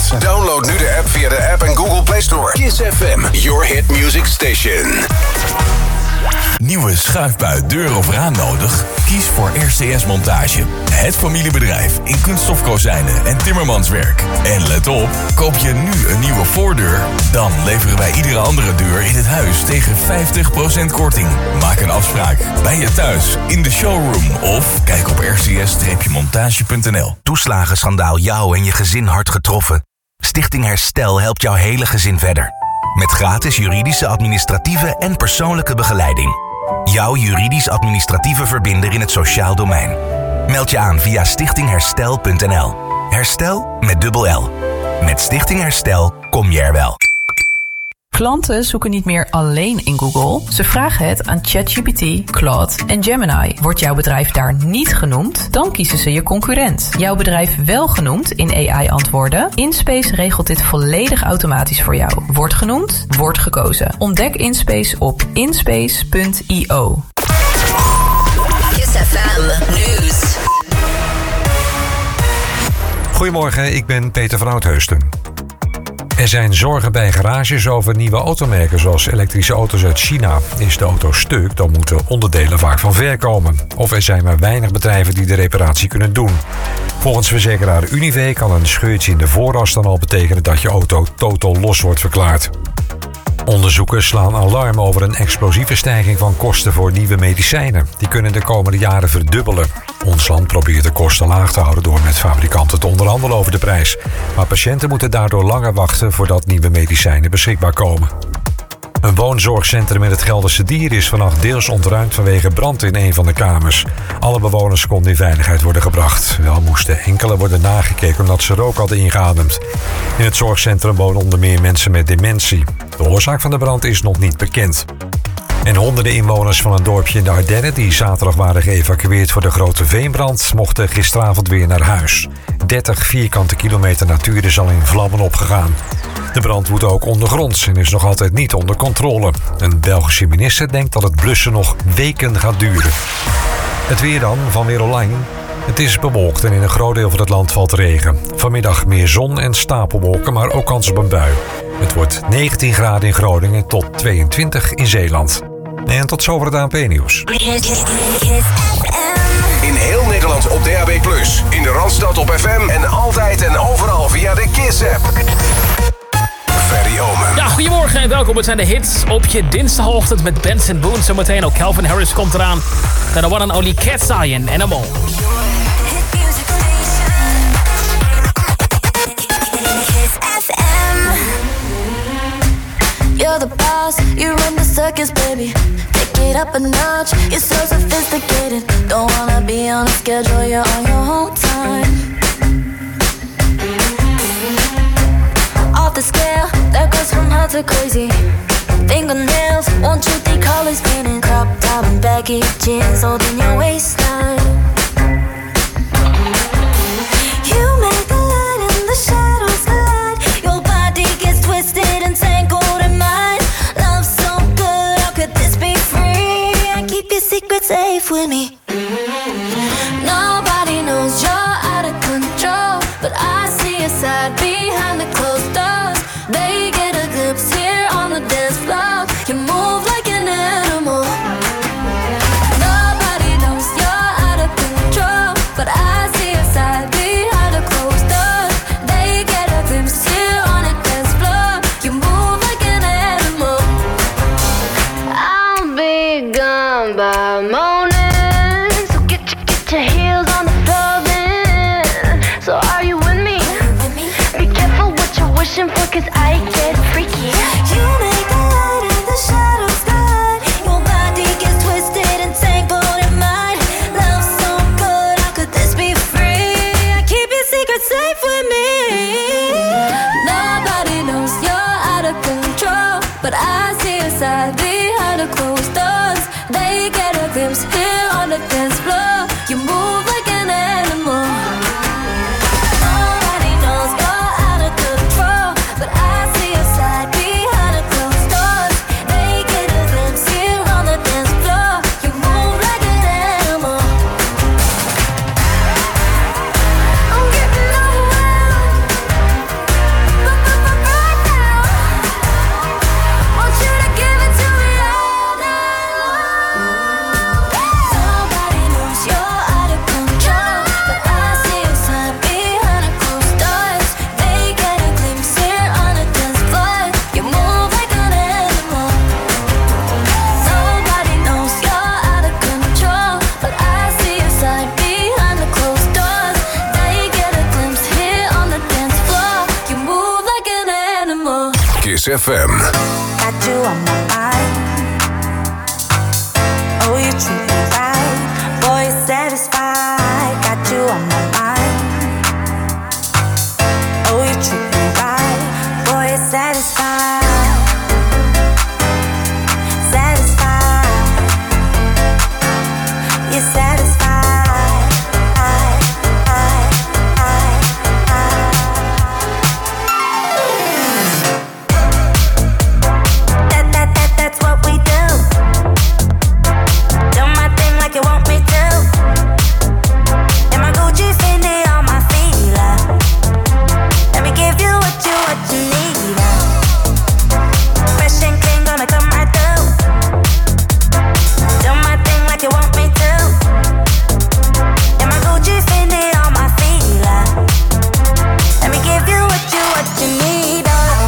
plaatsen. Download nu de app via de App en Google Play Store. Kiss FM, your hit music station. Nieuwe schuifbui, deur of raam nodig? Kies voor RCS Montage. Het familiebedrijf in kunststofkozijnen en timmermanswerk. En let op, koop je nu een nieuwe voordeur, dan leveren wij iedere andere deur in het huis tegen 50% korting. Maak een afspraak bij je thuis, in de showroom of kijk op rcs-montage.nl. Toeslagenschandaal jou en je gezin hard getroffen? Stichting Herstel helpt jouw hele gezin verder. Met gratis juridische, administratieve en persoonlijke begeleiding. Jouw juridisch-administratieve verbinder in het sociaal domein. Meld je aan via stichtingherstel.nl. Herstel met dubbel L. Met Stichting Herstel kom je er wel. Klanten zoeken niet meer alleen in Google. Ze vragen het aan ChatGPT, Claude en Gemini. Wordt jouw bedrijf daar niet genoemd, dan kiezen ze je concurrent. Jouw bedrijf wel genoemd in AI-antwoorden? InSpace regelt dit volledig automatisch voor jou. Wordt genoemd, wordt gekozen. Ontdek InSpace op inspace.io. Kiss FM News. Goedemorgen, ik ben Peter van Oudheusden. Er zijn zorgen bij garages over nieuwe automerken zoals elektrische auto's uit China. Is de auto stuk, dan moeten onderdelen vaak van ver komen. Of er zijn maar weinig bedrijven die de reparatie kunnen doen. Volgens verzekeraar Unive kan een scheurtje in de vooras dan al betekenen dat je auto totaal los wordt verklaard. Onderzoekers slaan alarm over een explosieve stijging van kosten voor nieuwe medicijnen. Die kunnen de komende jaren verdubbelen. Ons land probeert de kosten laag te houden door met fabrikanten te onderhandelen over de prijs. Maar patiënten moeten daardoor langer wachten voordat nieuwe medicijnen beschikbaar komen. Een woonzorgcentrum in het Gelderse Dier is vannacht deels ontruimd vanwege brand in een van de kamers. Alle bewoners konden in veiligheid worden gebracht. Wel moesten enkele worden nagekeken omdat ze rook hadden ingeademd. In het zorgcentrum wonen onder meer mensen met dementie. De oorzaak van de brand is nog niet bekend. En honderden inwoners van een dorpje in de Ardennen die zaterdag waren geëvacueerd voor de grote veenbrand mochten gisteravond weer naar huis. 30 vierkante kilometer natuur is al in vlammen opgegaan. De brand woedt ook ondergronds en is nog altijd niet onder controle. Een Belgische minister denkt dat het blussen nog weken gaat duren. Het weer dan, van Weer Online. Het is bewolkt en in een groot deel van het land valt regen. Vanmiddag meer zon en stapelwolken, maar ook kans op een bui. Het wordt 19 graden in Groningen tot 22 in Zeeland. En tot zover het ANP-nieuws. In heel Nederland op DAB+. In de Randstad op FM en altijd en overal via de Kiss-app. Ferry Omen. Ja, goedemorgen en welkom. Het zijn de hits op je dinsdagochtend met Benson Boone. Zometeen ook Calvin Harris komt eraan. Dan de one and only Cat's Eye en Animal. You're the boss, you run the circus, baby. Take it up a notch, you're so sophisticated. Don't wanna be on a schedule, you're on your own time. Off the scale, that goes from hot to crazy. Fingernails, 1, 2, 3 colors painted. Crop top and baggy jeans holding your waistline. You make the light and the shadows hide. Your body gets twisted and tangled in mine. Love so good, how could this be free? I keep your secret safe with me. Nobody knows you're out of control, but I see your side behind the closed doors. They get a glimpse here on the dance floor. You move like an animal. Nobody knows you're out of control, but I see your side behind the closed doors. They get a glimpse here on the dance floor. You move like an animal. I'll be gone by morning, so get your heels on the floor then. So are you with me? Be careful what you're wishing for, 'cause I get freaky. You make the light and the shadows glide. Your body gets twisted and tangled in mine. Love so good, how could this be free? I keep your secret safe with me. Nobody knows you're out of control, but I see your side behind the closed doors. They get a glimpse here on the dance floor. You move like an animal. Nobody knows you're out of control, but I see your side behind the closed doors. They get a glimpse here on the dance floor. You move like an animal. I'm getting overwhelmed. Kiss FM. Got you on my mind. Oh, you treat me right. Boy, you're satisfied. Got you on my mind. Oh, you treat me right. Boy, you're satisfied. Satisfied. You're satisfied. That's what we do. Do my thing like you want me to. And my Gucci Fendi on my feet. Let me give you what you need. Fresh and clean, gonna come right through. Do my thing like you want me to. And my Gucci Fendi on my feet. Let me give you what you need.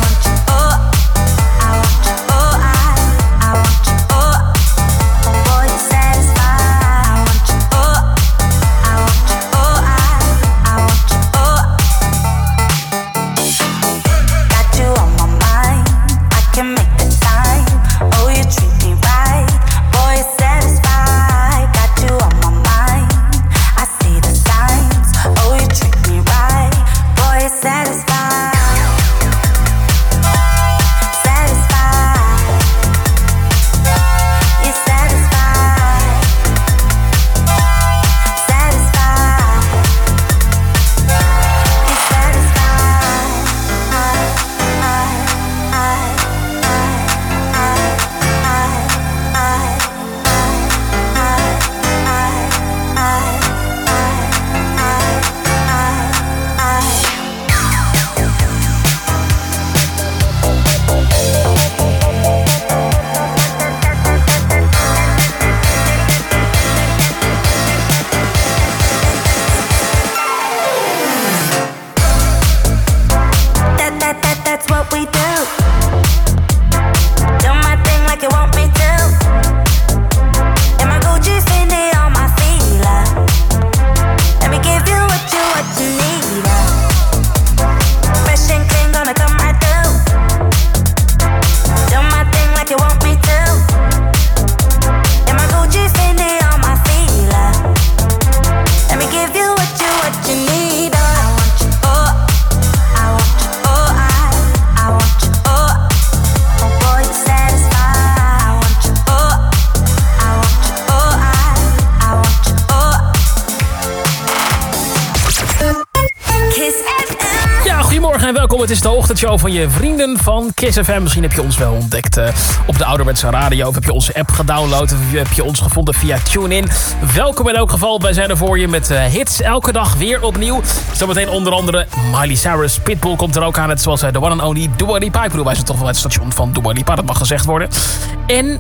Het is de ochtendshow van je vrienden van Kiss FM. Misschien heb je ons wel ontdekt op de ouderwetse radio. Of heb je onze app gedownload. Of heb je ons gevonden via TuneIn. Welkom in elk geval. Wij zijn er voor je met hits. Elke dag weer opnieuw. Zometeen onder andere Miley Cyrus. Pitbull komt er ook aan. Net zoals de one and only Dua Lipa. Ik bedoel, wij zijn toch wel het station van Dua Lipa. Dat mag gezegd worden. En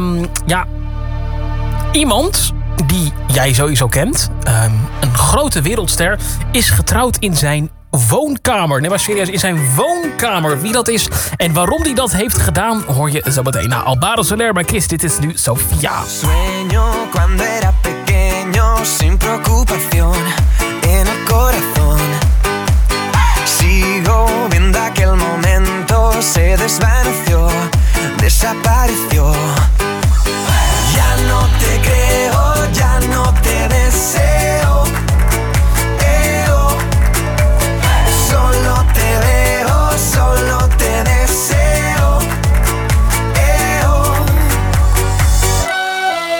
iemand die jij sowieso kent. Een grote wereldster. Is getrouwd in zijn woonkamer. Nee, maar serieus, in zijn woonkamer. Wie dat is en waarom hij dat heeft gedaan, hoor je zo meteen. Nou, Alvaro Soler bij Kiss, dit is nu Sofia. Sueño cuando era pequeño, sin preocupación en el corazón. Sigo viendo aquel momento, se desvaneció, desapareció. Ya no te creo, ya no te deseo. Solo te veo, solo te deseo.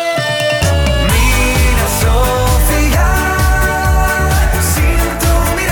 Mira, Sofía, sin tu mirada.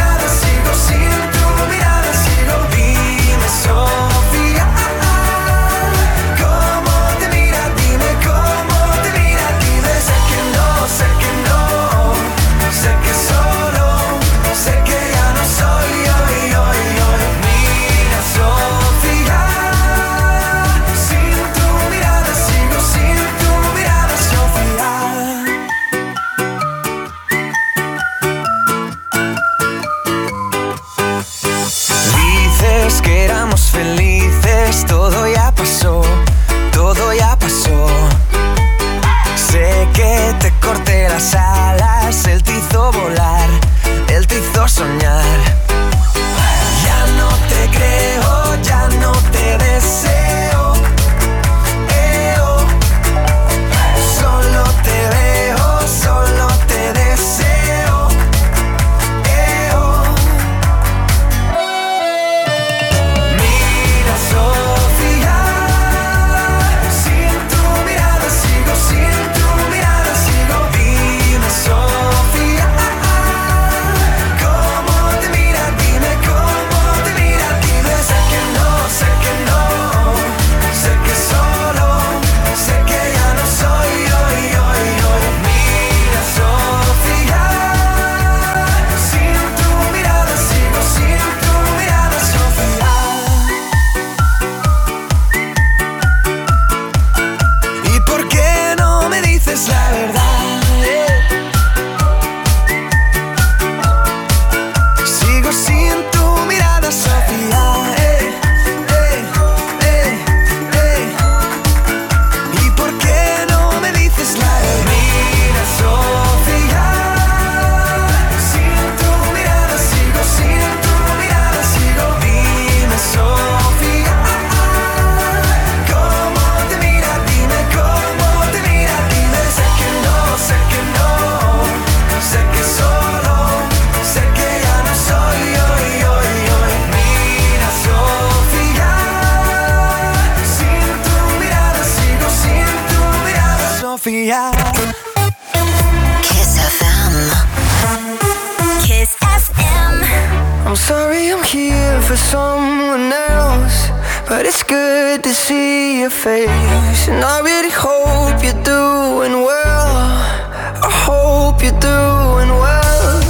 I'm sorry I'm here for someone else, but it's good to see your face. And I really hope you're doing well. I hope you're doing well.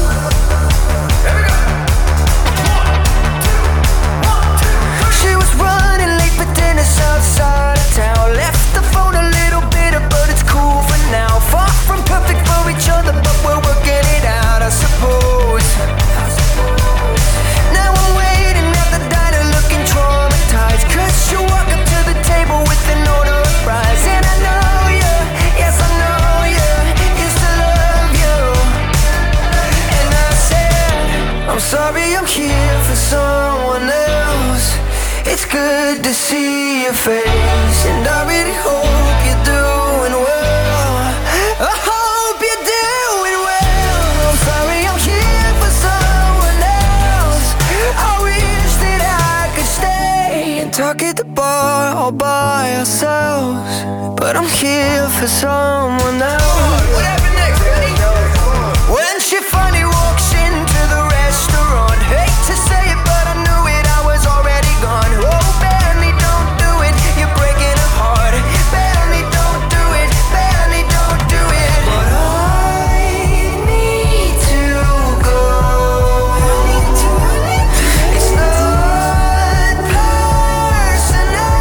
She was running late for dinner outside of town. Left the phone a little bitter, but it's cool for now. Far from perfect for each other, but we're working it out, I suppose. Now I'm waiting at the diner looking traumatized, 'cause you walk up to the table with an order of fries. And I know you, yes I know you, used to love you. And I said, I'm sorry I'm here for someone else. It's good to see your face, and I really hope you're doing well. I hope you're doing well. I'm sorry I'm here for someone else. I wish that I could stay and talk at the bar all by ourselves, but I'm here for someone else. What happened next, Benny? When she finally walks into the restaurant, hate to say it, but I knew it, I was already gone. Oh, Benny, don't do it, you're breaking her heart. Benny, don't do it, Benny, don't do it. But I need to go. It's not personal.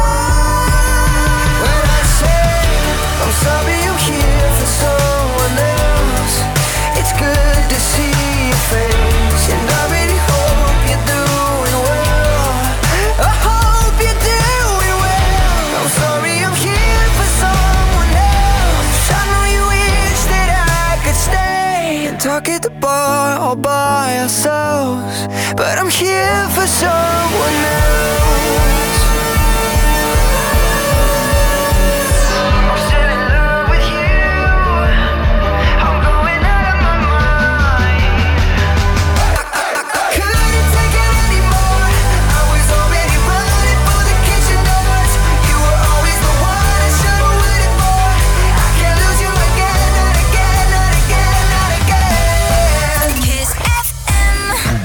When I say I'm sorry I'm here for someone else, it's good to see your face, and I really hope you're doing well. I hope you're doing well. I'm sorry I'm here for someone else. I know you wish that I could stay and talk at the bar all by ourselves, but I'm here for someone else. I'm still in love with you. I'm going out of my mind. I couldn't take it anymore. I was already running for the kitchen doors. You were always the one I should have waited for. I can't lose you again, not again, not again, not again. Kiss FM.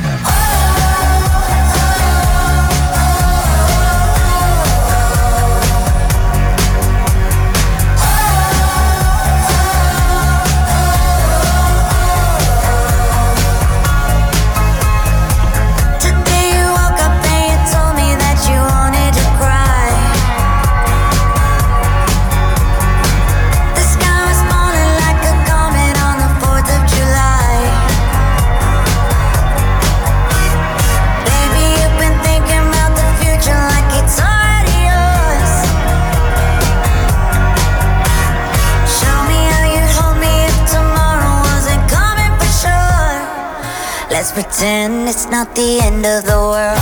Today you woke up and you told me that you wanted to cry. The sky was falling like a comet on the 4th of July. Baby, you've been thinking about the future like it's already yours. Show me how you'd hold me if tomorrow wasn't coming for sure. Let's pretend it's not the end of the world.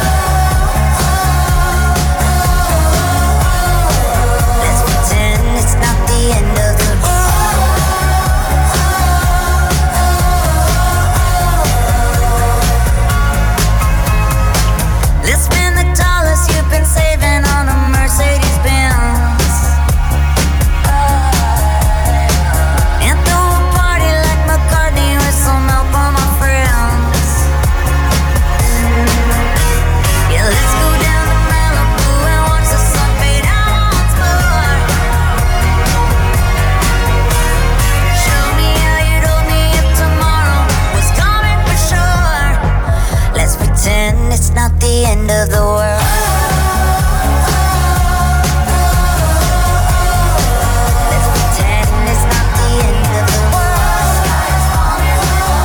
Let's pretend it's not the end of the world. Let's spend the dollars you've been saving on a Mercedes Benz, and throw a party like McCartney with some help from my friends. Yeah, let's go down to Malibu and watch the sun fade out once more. Show me how you'd hold me if tomorrow was coming for sure. Let's pretend it's not the end of the world. Let's pretend it's not the end of the world. Sky is falling,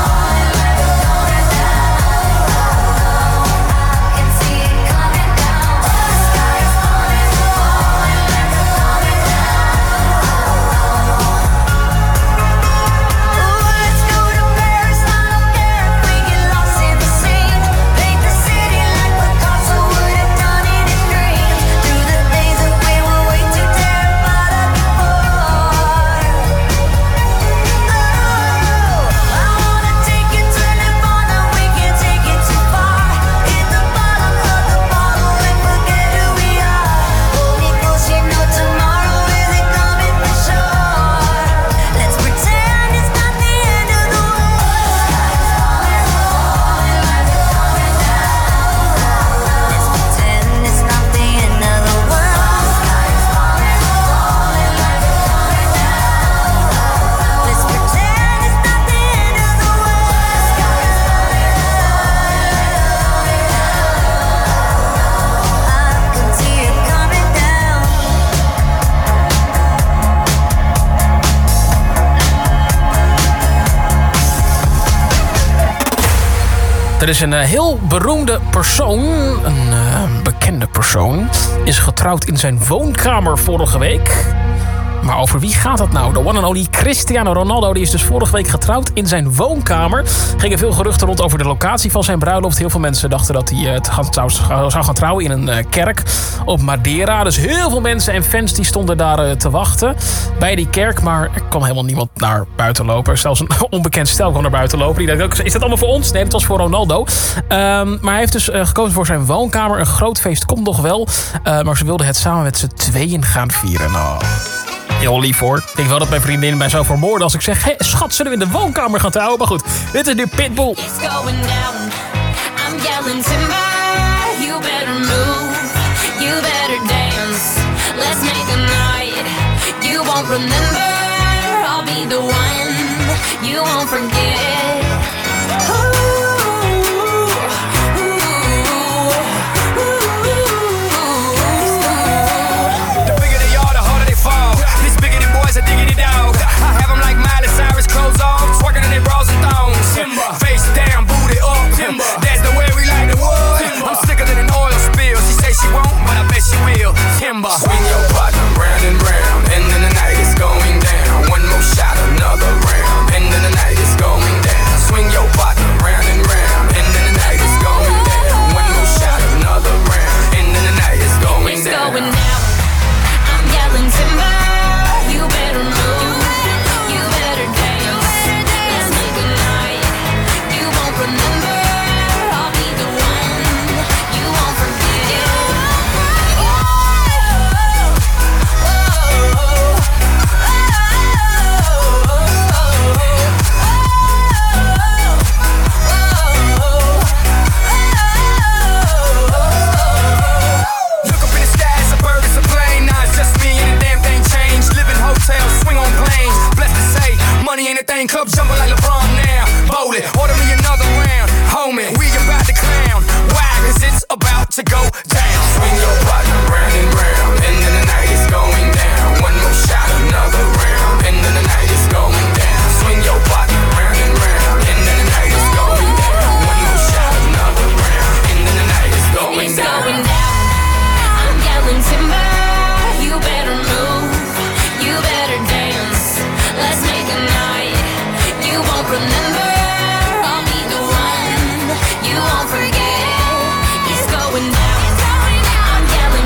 I can see it coming down. The sky is falling, coming down. Oh, let's go to Paris, I don't care if we get lost in the scene. Paint the city like Picasso would Er is een heel beroemde persoon, een bekende persoon, is getrouwd in zijn woonkamer vorige week. Maar over wie gaat het nou? De one and only Cristiano Ronaldo die is dus vorige week getrouwd in zijn woonkamer. Er gingen veel geruchten rond over de locatie van zijn bruiloft. Heel veel mensen dachten dat hij zou gaan trouwen in een kerk op Madeira. Dus heel veel mensen en fans die stonden daar te wachten bij die kerk. Maar er kwam helemaal niemand naar buiten lopen. Zelfs een onbekend stel kwam naar buiten lopen. Die dacht ook, is dat allemaal voor ons? Nee, dat was voor Ronaldo. Maar hij heeft dus gekozen voor zijn woonkamer. Een groot feest komt nog wel. Maar ze wilden het samen met z'n tweeën gaan vieren. Nou... Heel lief hoor. Ik denk wel dat mijn vriendin mij zou vermoorden als ik zeg... Hey, schat, zullen we in de woonkamer gaan trouwen? Maar goed, dit is nu Pitbull. It's going down. I'm yelling timber. You better move. You better dance. Let's make a night. You won't remember. I'll be the one. You won't forget. A diggity dog. I have them like Miley Cyrus, clothes off, twerking in their bras and thongs. Timber. Face down, booty up. Timber. That's the way we like the wood. I'm sicker than an oil spill. She say she won't, but I bet she will. Timber. Swing your partner round and round, and then the night is going down. One more shot, another round, and then the night is going down. Swing your partner round and round, and then the night is going down. One more shot, another round, and then the night is going down. It's going down. I'm yelling timber. You better move, you better dance. Let's make a night. You won't remember. I'll be the one. You won't forget. Look up in the sky, it's a bird, it's a plane. Nah, it's just me and the damn thing changed. Live in hotels, swing on planes. Blessed to say, money ain't a thing. Club jumping like LeBron now. Bowling, order me another round. Homie, we about to clown. Why? Cause it's about to go down. Swing your partner round and round, and then the night is going down. One more shot, another round, and then the night is going down. Swing your partner round and round, and then the night is going down. One more shot, another round, and then the night is going It's down. going down. I'm yelling timber. You better move. You better dance. Let's make a night. You won't remember. I'll be the one. You won't forget. It's going down. I'm yelling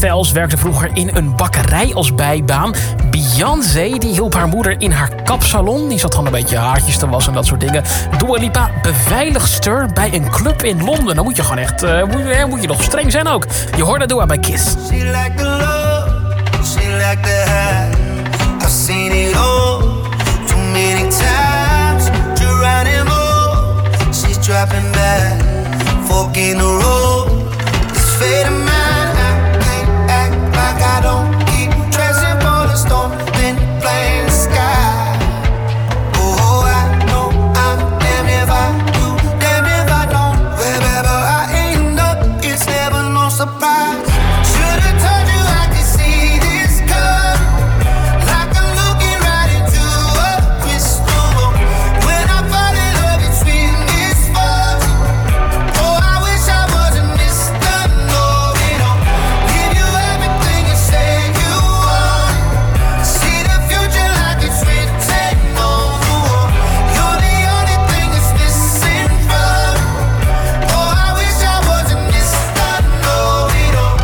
Styles werkte vroeger in een bakkerij als bijbaan. Beyoncé die hielp haar moeder in haar kapsalon. Die zat gewoon een beetje haartjes te wassen en dat soort dingen. Dua Lipa beveiligster bij een club in Londen. Dan moet je gewoon echt moet je nog streng zijn ook. Je hoorde Dua bij Kiss. She like the love, she like the high. I've seen it all too many times. Geronimo, she's dropping back, fork in the road. This fate of mine, I can't act like I don't keep dressing for the storm, then blame the sky. Oh, I know I'm damned if I do, damned if I don't. Wherever I end up, it's never no surprise. Should've told you I could see this coming, like I'm looking right into a crystal ball. When I fall in love, it's been misfortune. Oh, I wish I wasn't Mr. Know-it-all. Give you everything you say you want. See the future like it's written on the wall. You're the only thing that's missing from me. Oh, I wish I wasn't Mr. Know-it-all.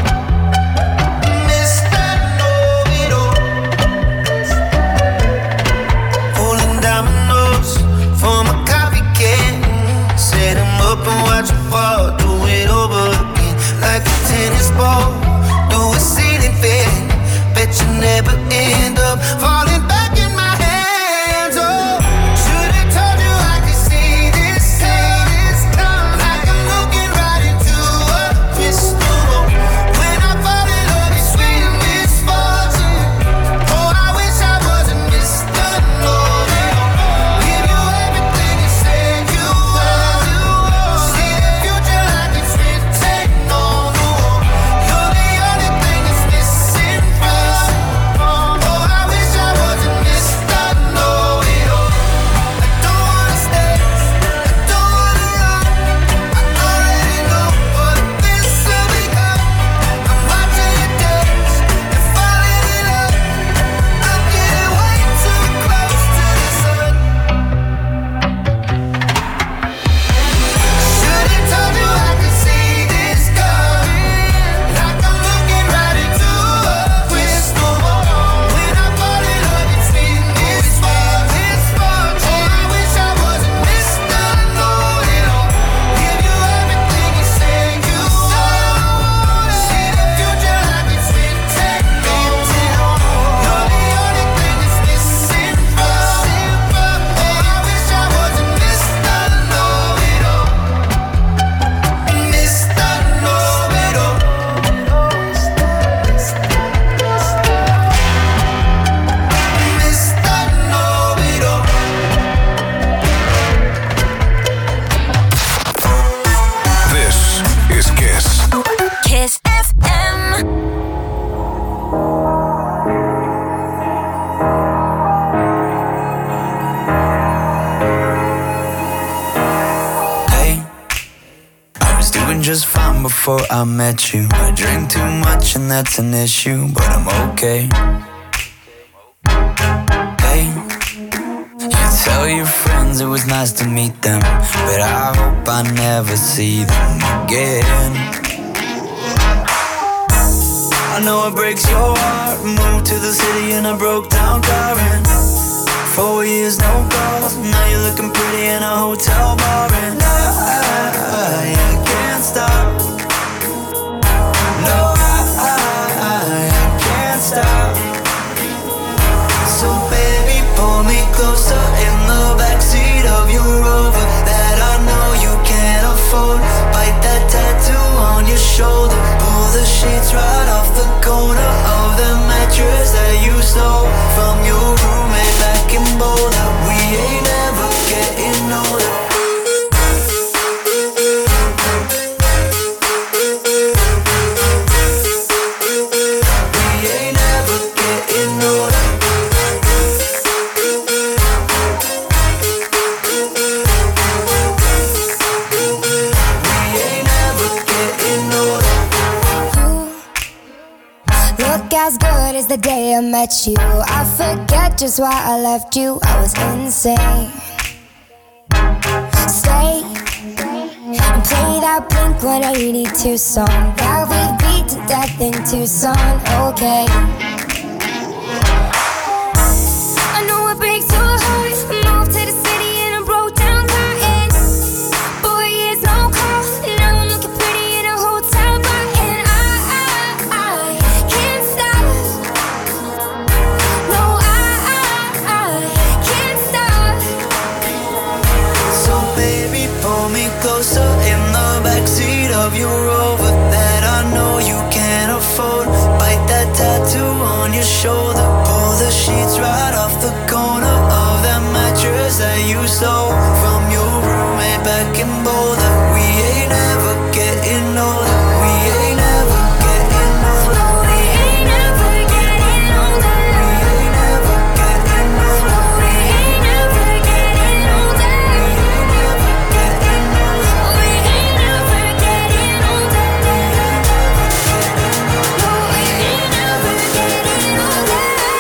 Mr. Know-it-all. Rolling dominoes from a copycat. Set him up and watch him fall. Do it over again like a tennis ball. Do a ceiling fan. Bet you never end up falling back in my hands. Oh, should've told you I could see this coming, like I'm looking right into a crystal ball. When I fall in love, it's sweet misfortune. Oh, I wish I wasn't Mr. Know-it-all. Give you everything you say you want. See the future like it's written on the wall. You're the only thing that's missing from me. Oh, I wish I wasn't Mr. Know-it-all. I don't wanna stay, I don't wanna run. I already know what this will become. I'm watching you dance and falling in love. I'm getting way too close to the sun. Should've told you I could see this coming, like I'm looking right into a crystal ball. When I fall in love, it's been misfortune. Oh, I wish I wasn't Mr. Know-it-all. Give you everything you say you want. See the future like it's written on the wall. You're the only thing that's missing from me. Oh, I wish I wasn't Mr. Know-it-all. Mr. Know-it-all. Mr. Know-it-all. This is Kiss. Kiss FM. Hey, I was doing just fine before I met you. I drink too much and that's an issue, but I'm okay. Hey, you tell your friends it was nice to meet them, but I hope I never see them again. I know it breaks your heart. Moved to the city in a broke down car and 4 years no calls. Now you're looking pretty in a hotel bar and I can't stop. No, I can't stop. So baby, pull me closer in the backseat of your Rover that I know you can't afford. Bite that tattoo on your shoulder. Pull the sheets right off the corner of the mattress that you stole from your roommate back in Boulder. We ain't never getting older. We ain't never getting older. We ain't never getting older. Look as good as the day I met you. I forget just why I left you. I was insane. Stay and play that Blink-182 song that we beat fight to death in Tucson, okay. I know it breaks your heart. Moved to the city and I broke down crying. Boy, it's no call. Now I'm looking pretty in a hotel bar. And I can't stop. No, I can't stop. So baby, pull me closer in the backseat of your Rover that I know you can't afford. Bite that tattoo on your shoulder. Pull the sheets right off the corner of that mattress that you stole from your roommate back in Boulder. We ain't ever getting older. We ain't ever getting older. We ain't ever getting older. We ain't ever getting older. We ain't ever getting older. We ain't ever getting older. We ain't ever getting older. No, we ain't ever getting older.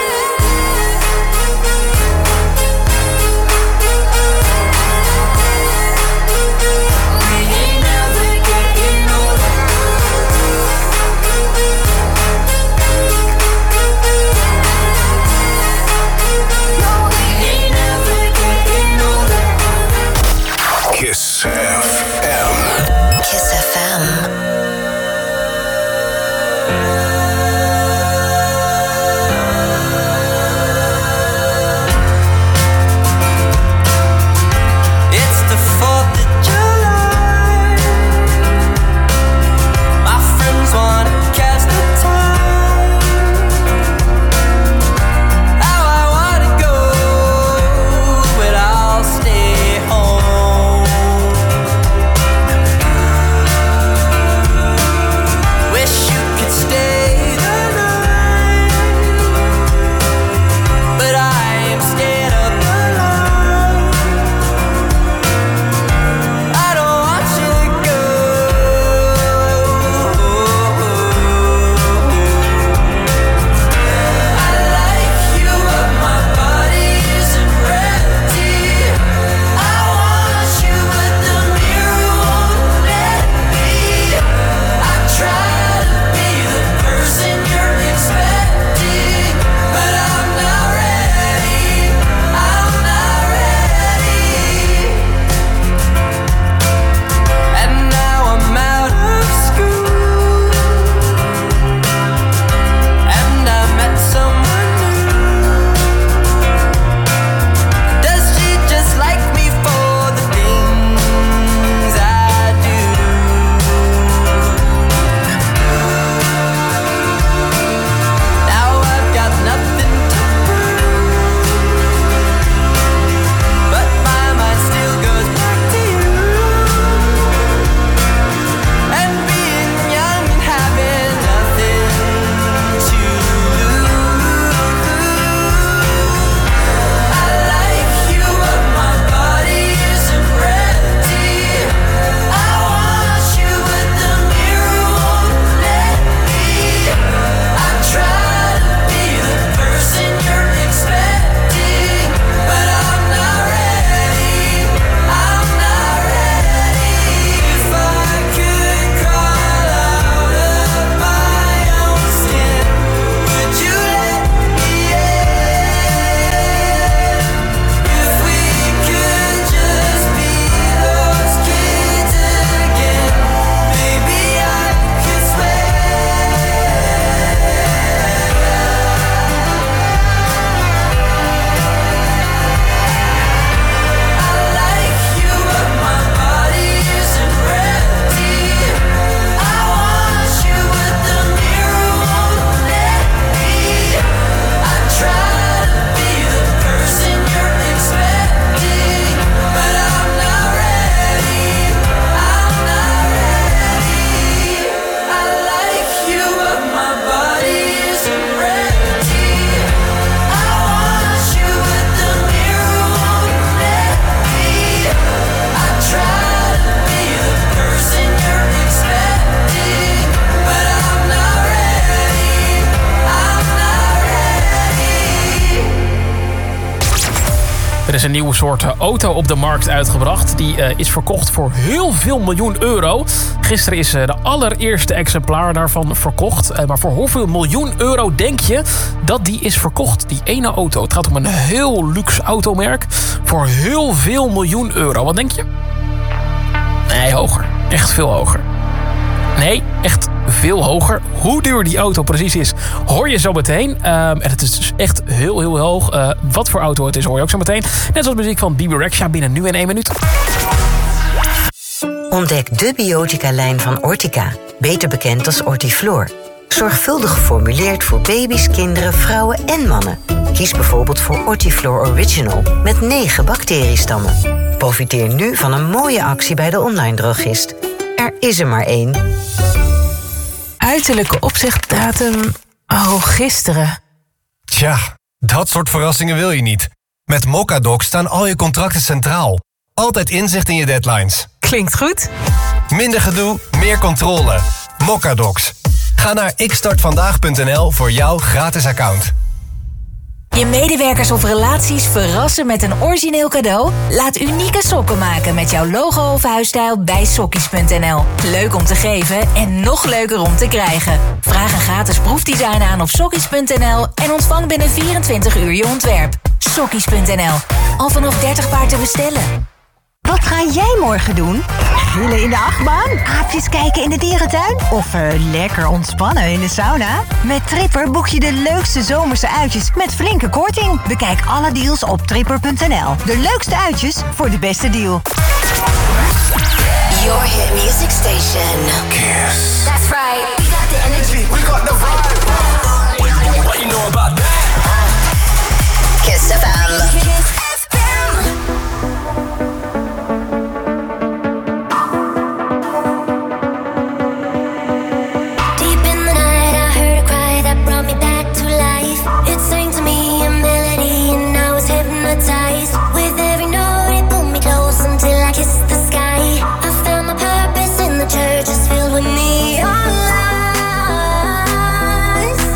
is een nieuwe soort auto op de markt uitgebracht. Die is verkocht voor heel veel miljoen euro. Gisteren is de allereerste exemplaar daarvan verkocht. Maar voor hoeveel miljoen euro denk je dat die is verkocht? Die ene auto. Het gaat om een heel luxe automerk. Voor heel veel miljoen euro. Wat denk je? Nee, hoger. Echt veel hoger. Nee, echt veel hoger. Hoe duur die auto precies is, hoor je zo meteen. En het is dus echt heel, heel hoog. Wat voor auto het is, hoor je ook zo meteen. Net zoals muziek van Bebe Rexha binnen nu in 1 minuut. Ontdek de biotica-lijn van Ortica. Beter bekend als Ortiflor. Zorgvuldig geformuleerd voor baby's, kinderen, vrouwen en mannen. Kies bijvoorbeeld voor Ortiflor Original met 9 bacteriestammen. Profiteer nu van een mooie actie bij de online drogist. Er is er maar 1. Uiterlijke opzegdatum... Oh, gisteren. Tja, dat soort verrassingen wil je niet. Met Mocadoc staan al je contracten centraal. Altijd inzicht in je deadlines. Klinkt goed. Minder gedoe, meer controle. Mocadocs. Ga naar xstartvandaag.nl voor jouw gratis account. Je medewerkers of relaties verrassen met een origineel cadeau? Laat unieke sokken maken met jouw logo of huisstijl bij sokkies.nl. Leuk om te geven en nog leuker om te krijgen. Vraag een gratis proefdesign aan op sokkies.nl en ontvang binnen 24 uur je ontwerp. Sokkies.nl. Al vanaf 30 paar te bestellen. Wat ga jij morgen doen? Grillen in de achtbaan? Aapjes kijken in de dierentuin? Of lekker ontspannen in de sauna? Met Tripper boek je de leukste zomerse uitjes met flinke korting. Bekijk alle deals op tripper.nl. De leukste uitjes voor de beste deal. Your hit music station. Kiss. That's right. We got the energy. We got the vibe. What you know about that? Kiss FM. With every note, it pulled me close until I kissed the sky. I found my purpose in the church, it's filled with neon lights.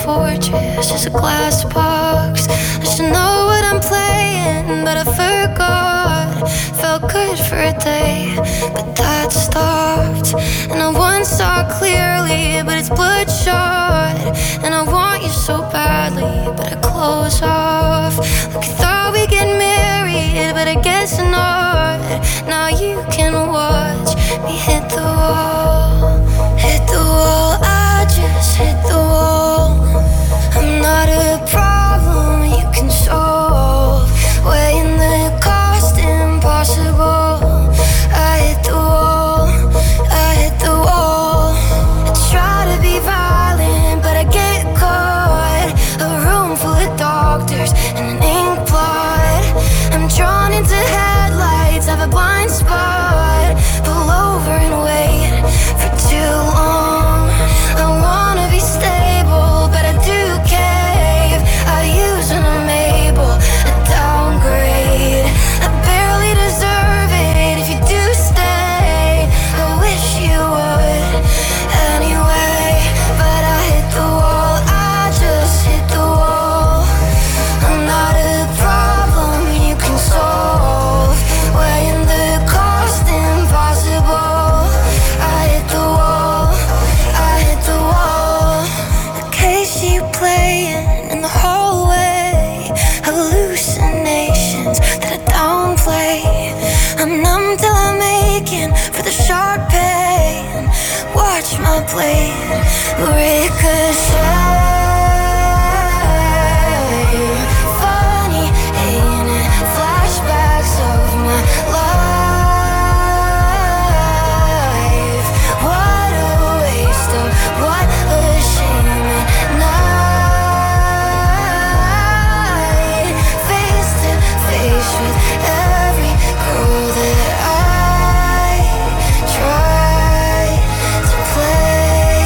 fortress, just a glass box. I should know what I'm playing, but I forgot. Felt good for a day, but that stopped. And I once saw clearly, but it's bloodshot. And I want you so badly, but I close off. Like I thought we'd get married, but I guess not. Now you can watch me hit the wall. Hit the wall, I just hit the wall. I'm not a problem you can solve. Weighing the cost impossible. I hit the wall, I hit the wall. I try to be violent, but I get caught. A room full of doctors and an ink blot. I'm drawn into headlights, have a blind spot. Pull over and wait for too long. I wanna be stable, but I do cave. I use when I'm able, I downgrade. I barely deserve it if you do stay. I wish you would anyway, but I hit the wall, I just hit the wall. I'm not a problem you can solve. Weighing the cost impossible. I hit the wall, I hit the wall. The case you playing in the hallway. Hallucinations that I downplay. I'm numb till I'm aching for the sharp pain. Watch my blade ricochet. Funny, ain't it? Flashbacks of my life. What a waste of, what a shame at night. Face to face with every girl that I try to play.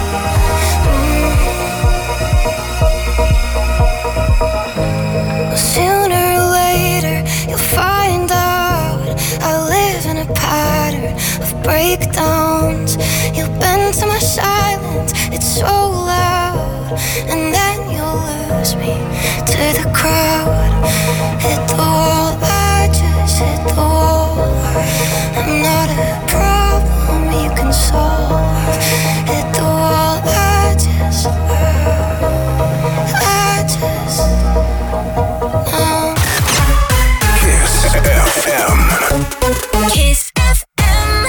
Sooner or later you'll find out I live in a pattern of breakdowns. You'll bend to my silence, it's so loud. And then you'll lose me to the crowd. Hit the wall, I just hit the wall. I'm not a problem you can solve. Hit the wall, I just Kiss FM. Kiss FM.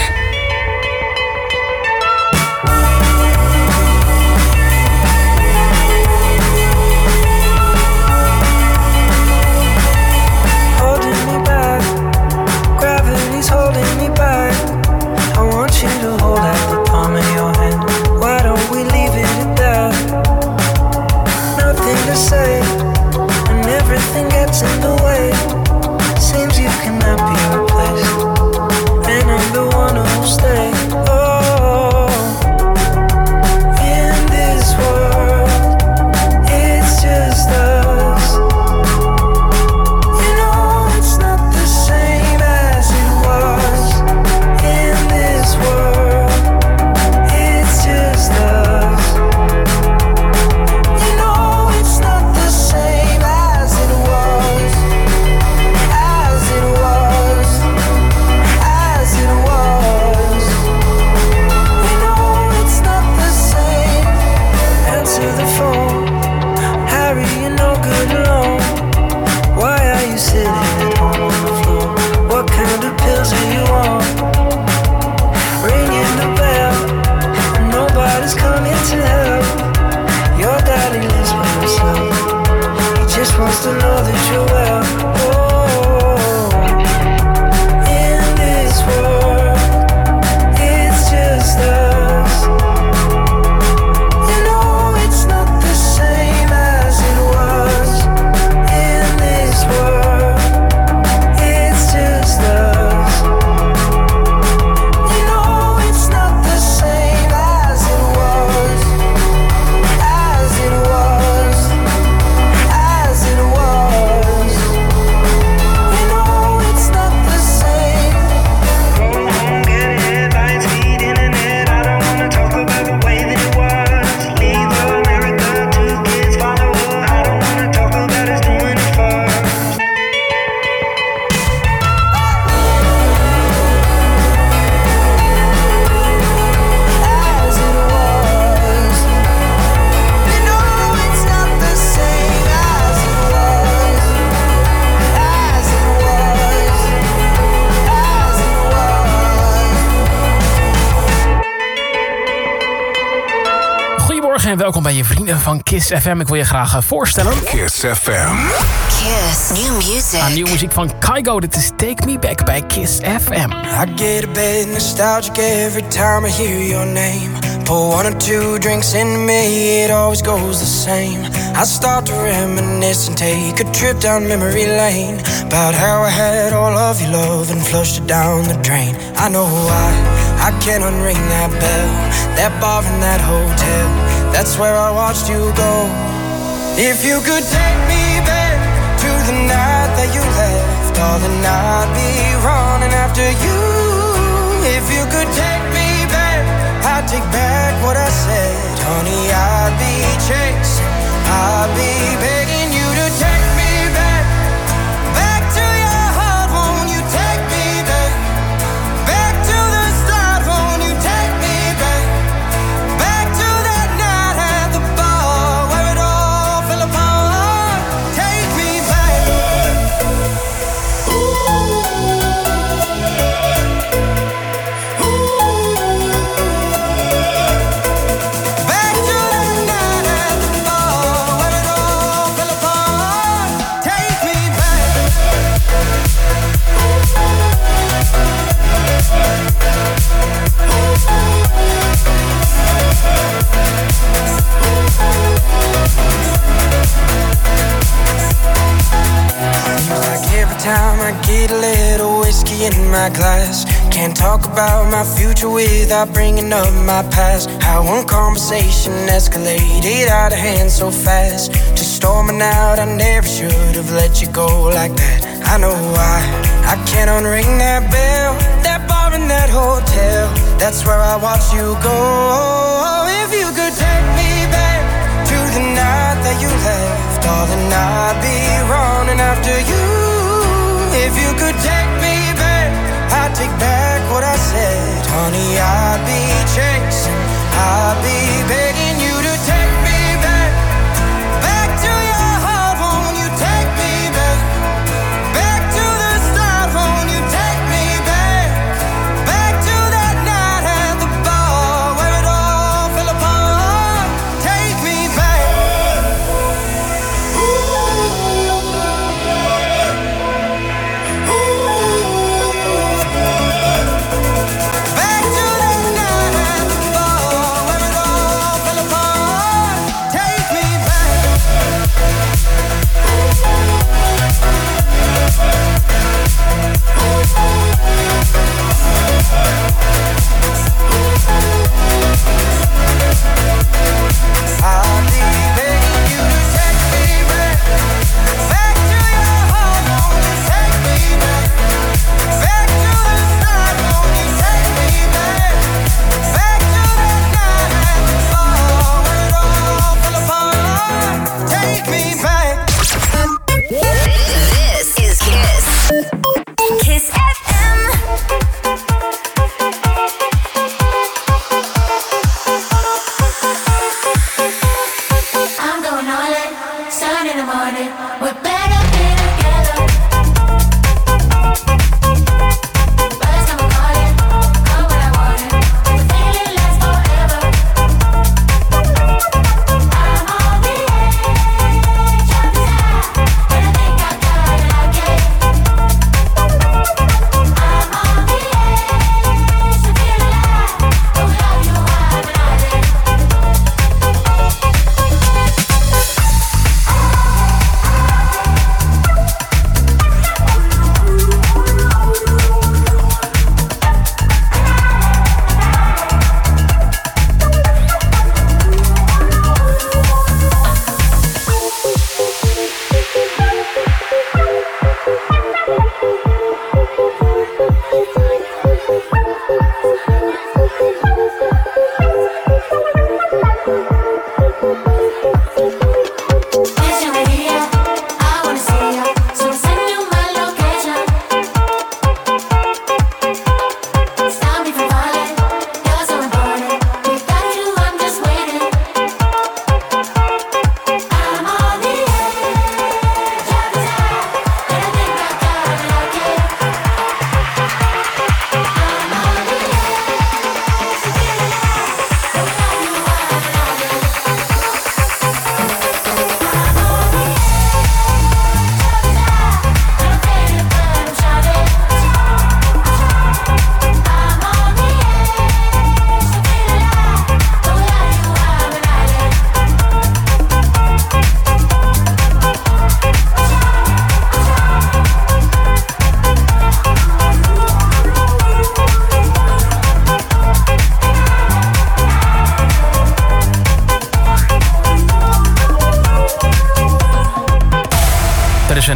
Holding me back, gravity's holding me back. I want you to hold out the palm of your hand. Why don't we leave it at that? Nothing to say, and everything gets in the way. Seems you cannot be replaced, and I'm the one who'll stay. Oh, in this world, it's just us. You know it's not the same as it was. In this world, it's just us. You know it's not the same as it was. As it was. As it was. You know it's not the same. Answer the phone. Harry, you're no good alone. Why are you sitting at home on the floor? What kind of pills are you on? Ringing the bell, and nobody's coming to help. Your daddy lives by himself. He just wants to know that you're well. Oh, in this world, it's just us. You know it's not the same as it was. In this world, it's just us. You know it's not the same as it was. As it was. As it was. en welkom bij je vrienden van Kiss FM. Ik wil je graag voorstellen. Kiss FM. Kiss. New music. Nieuwe muziek van Kygo. Dit is Take Me Back bij Kiss FM. I get a bit nostalgic every time I hear your name. Pour 1 or 2 drinks in me, it always goes the same. I start to reminisce and take a trip down memory lane. About how I had all of your love and flushed it down the drain. I know why, I can't unring that bell. That bar in that hotel, that's where I watched you go. If you could take me back to the night that you left, darling, I'd be running after you. If you could take me back, I'd take back what I said. Honey, I'd be chasing, I'd be begging you to take me back. Back to your heart, won't you take me back? Back to the start, won't you take me back? Back to that night at the bar where it all fell apart. Take me back. Back to that night at the bar where it all fell apart. Take me back. Seems like every time I get a little whiskey in my glass, can't talk about my future without bringing up my past. How one conversation escalated out of hand so fast, to storming out. I never should have let you go like that. I know why, I can't unring that bell. That bar in that hotel, that's where I watched you go. If you could take me back to the night that you left, darling, I'd be running after you. If you could take me back, I'd take back what I said. Honey, I'd be chasing, I'd be begging you to take me back. Back to your heart, won't you take me back? Back to the start, won't you take me back? Back to that night at the bar where it all fell apart. Take me back. Back to that night at the bar where it all fell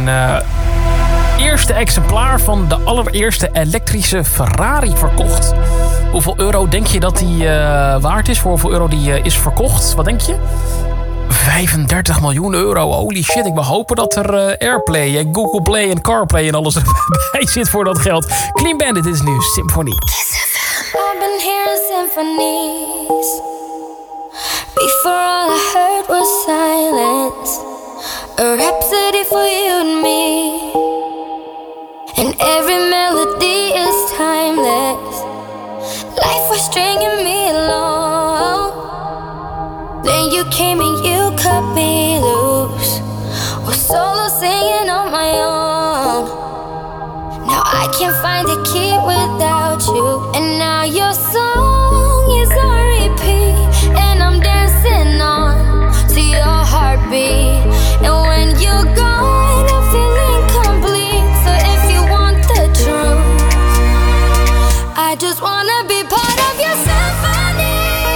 een eerste exemplaar van de allereerste elektrische Ferrari verkocht. Hoeveel euro denk je dat die waard is? Voor hoeveel euro die is verkocht? Wat denk je? 35 miljoen euro. Holy shit, ik mag hopen dat er Airplay en Google Play en CarPlay en alles erbij zit voor dat geld. Clean Bandit is nu Symphony. I've been hearing symphonies. Before all I heard was silence. A rhapsody for you and me. And every melody is timeless. Life was stringing me along. Then you came and you cut me loose. Was solo singing on my own. Now I can't find a key without you. And now your song is on repeat. And I'm dancing on to your heartbeat. And when you're gone, I feel incomplete. So if you want the truth, I just wanna be part of your symphony.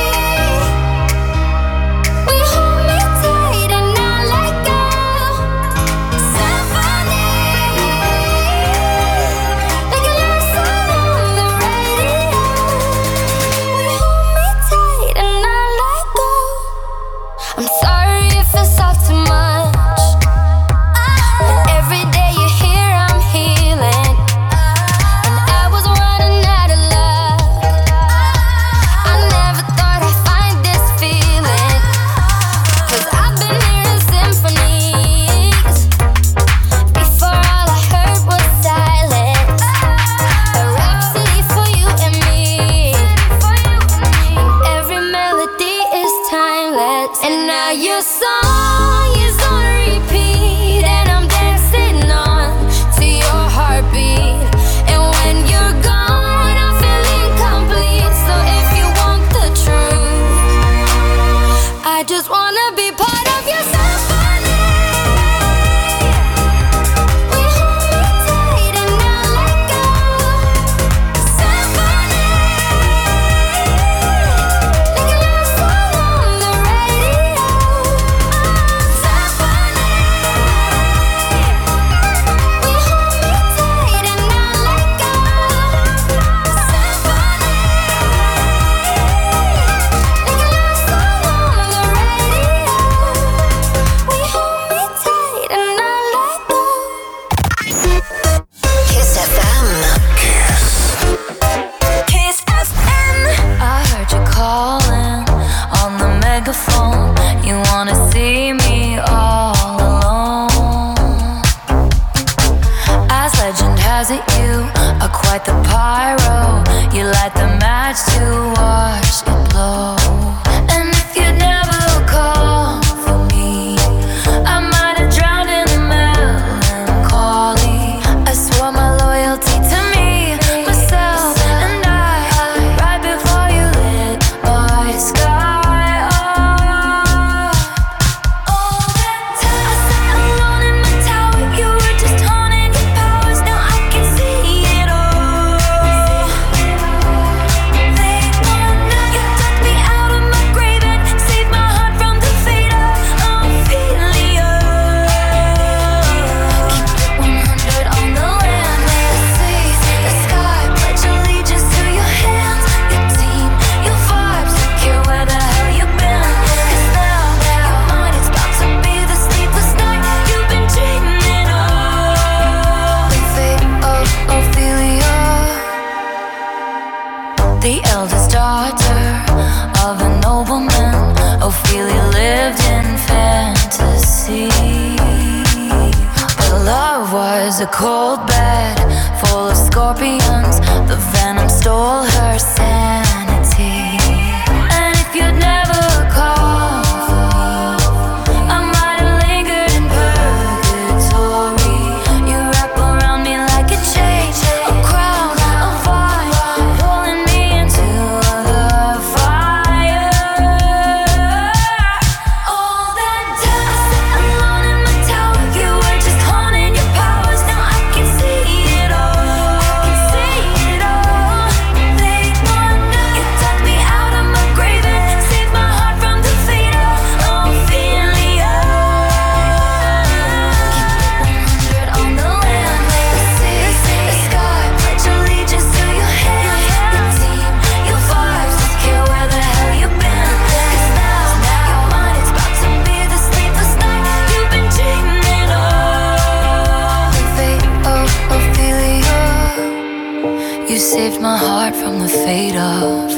We hold me tight and not let go. Symphony, like a love song on the radio. We hold me tight and not let go. I'm sorry if it's all too much, but every day you're here I'm healing. And I was running out of luck. I never thought I'd find this feeling. 'Cause I've been hearing symphonies. Before all I heard was silence. A rhapsody for you and me. And every melody is timeless. And now your song is on repeat. And I'm dancing on to your heartbeat. And when you're gone, I feel incomplete. So if you want the truth, I just wanna be part of your symphony. We hold me tight and not let go. Symphony, like a love song on the radio. Symphony, we hold me tight and not let go. Symphony, like a love song on the radio. We hold me tight and not let go. Kiss FM. Kiss FM. I heard you calling on the megaphone. You wanna see me all alone. As legend has it, you are quite the pyro. You light the match to watch it blow. And if you'd never call for me, I might have drowned in the melancholy. I swore my loyalty to me, myself, and I. Right before you lit my sky up. All that time I sat alone in my tower. You were just honing your powers. Now I can see it all. Late one night, you took me out of my grave and saved my heart from the fate of Ophelia. Keep it 100 on the land, the sea, the sky. Pledge allegiance to your hands, your team, your vibes. Don't care where the hell you've been. 'Cause now you're mine. It's about to be the sleepless night you've been dreaming of. The fate of Ophelia, the eldest daughter of a nobleman. Ophelia lived in fantasy, but love was a cold bed full of scorpions. The venom stole her sanity. And if you'd never call for me, I might have lingered in purgatory. You wrap around me like a chain, a crown, a vine, pulling me into the fire. All that time I sat alone in my tower. You were just honing your powers. Now I can see it all. I can see it all. Late afraid of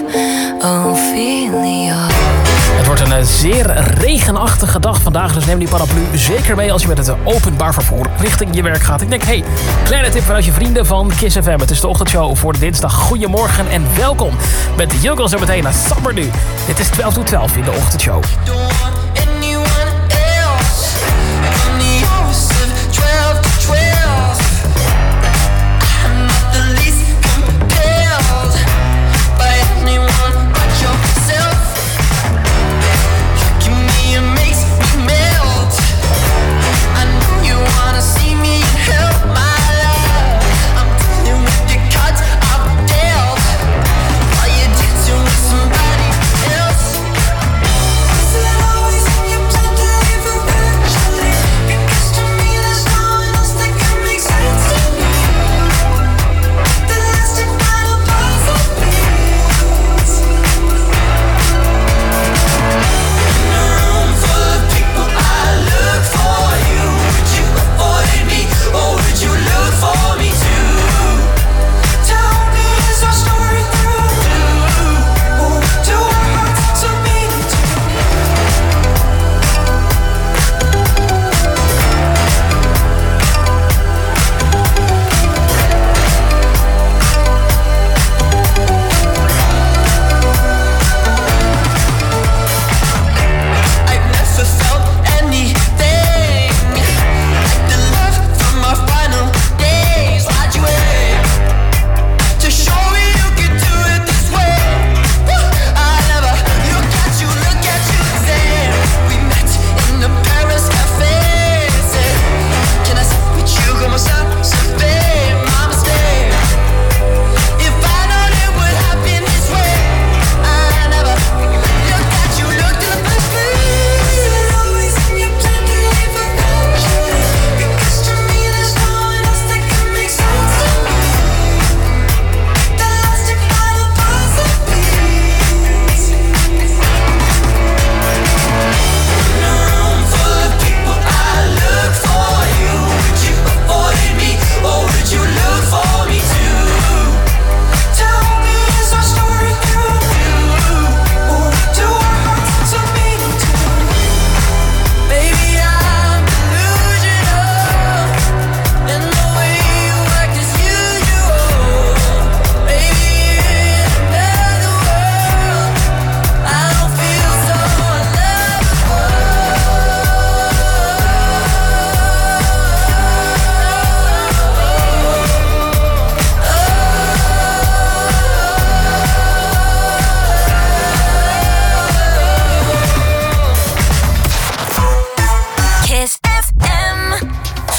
Ophelia. Het wordt een zeer regenachtige dag vandaag, dus neem die paraplu zeker mee als je met het openbaar vervoer richting je werk gaat. Ik denk, kleine tip vanuit je vrienden van Kiss FM. Het is de ochtendshow voor de dinsdag. Goedemorgen en welkom met de Juggle zo meteen naar Summer nu. Dit is 12 tot 12 in de ochtendshow.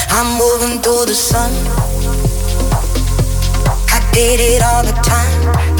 moving through the sun. I did it all the time.